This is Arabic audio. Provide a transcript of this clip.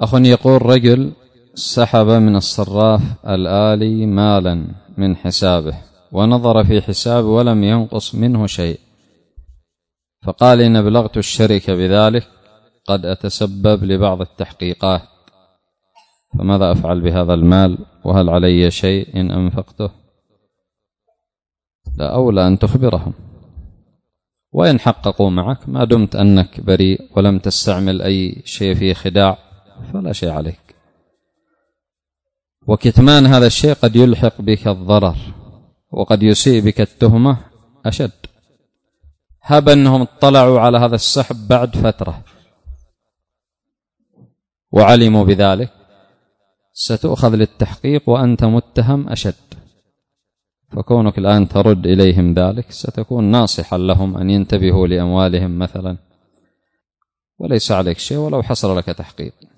أخ يقول رجل سحب من الصراف الآلي مالا من حسابه ونظر في حسابه ولم ينقص منه شيء، فقال إن أبلغت الشركة بذلك قد أتسبب لبعض التحقيقات، فماذا أفعل بهذا المال؟ وهل علي شيء إن أنفقته؟ لا، أولى أن تخبرهم، وإن حققوا معك ما دمت أنك بريء ولم تستعمل أي شيء فيه خداع فلا شيء عليك. وكتمان هذا الشيء قد يلحق بك الضرر وقد يسيء بك التهمة أشد. هب أنهم اطلعوا على هذا السحب بعد فترة وعلموا بذلك، ستؤخذ للتحقيق وأنت متهم أشد، فكونك الآن ترد إليهم ذلك ستكون ناصحا لهم أن ينتبهوا لأموالهم مثلا، وليس عليك شيء ولو حصل لك تحقيق.